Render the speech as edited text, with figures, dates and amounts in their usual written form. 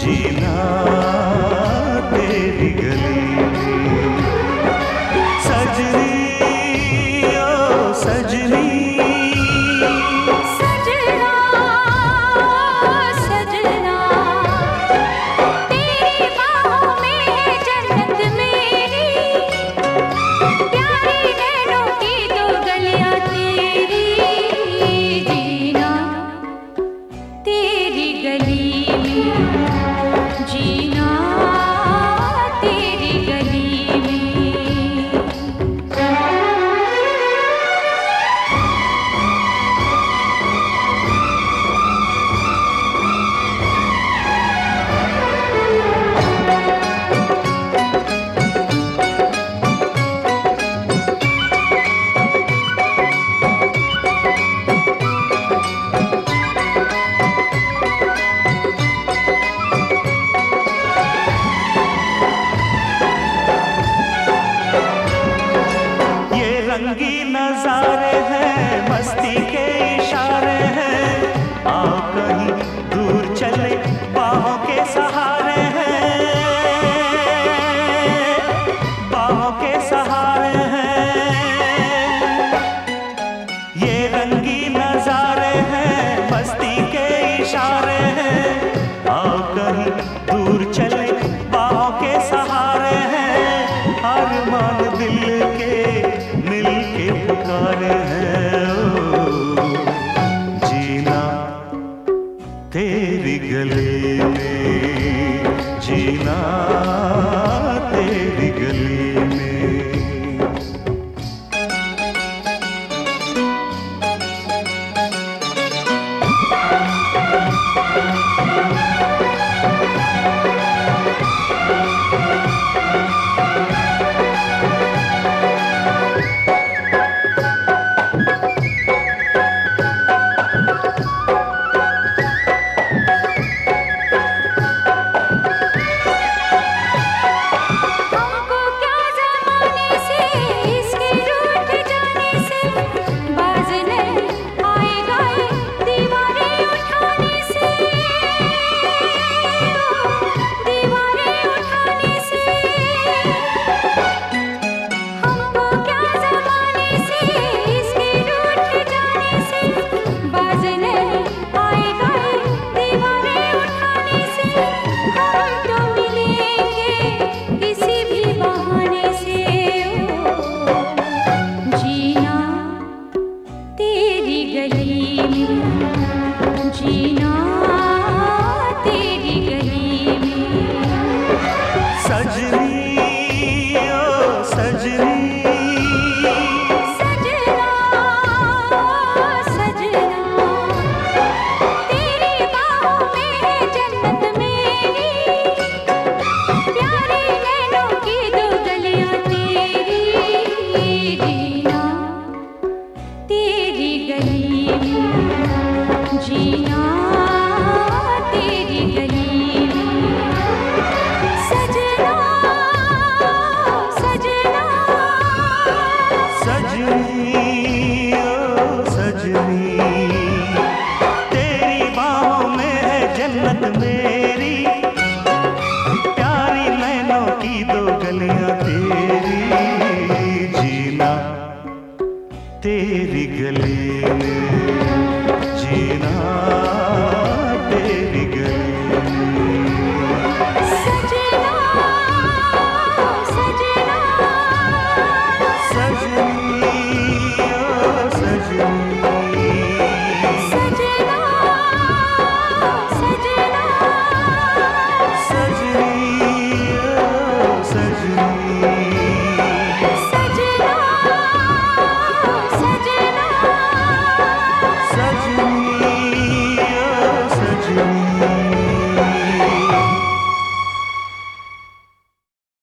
जीना तेरी गली में। सजनी ओ सजनी, सजना सजना, तेरी बाहों में है जन्नत मेरी, प्यारी नैनों की दो गलियां तेरी, जीना तेरी गली में, जीना तेरी गली में। रंगी नजारे हैं, मस्ती के इशारे हैं, आओ कहीं दूर चले बाहों के सहारे हैं, बाहों के सहारे हैं। ये रंगी नजारे हैं, मस्ती के इशारे हैं, आओ कहीं दूर चले बाहों के सहारे हैं। अरमान दिल के मिल के पुकारे हैं, ओ जीना तेरी गली में, जीना तेरी गली में। हमको क्या ज़माने से इसके रूठ जाने से, बाज नहीं आएगा ये दीवारें उठाने से, दीवारें उठाने से। हमको क्या ज़माने से इसके रूठ जाने से, बाज नहीं आएगा ये दीवारें उठाने से। हम तो मिलेंगे किसी भी बहाने से, ओ जीना तेरी गली में, जीना तेरी गली में। सजना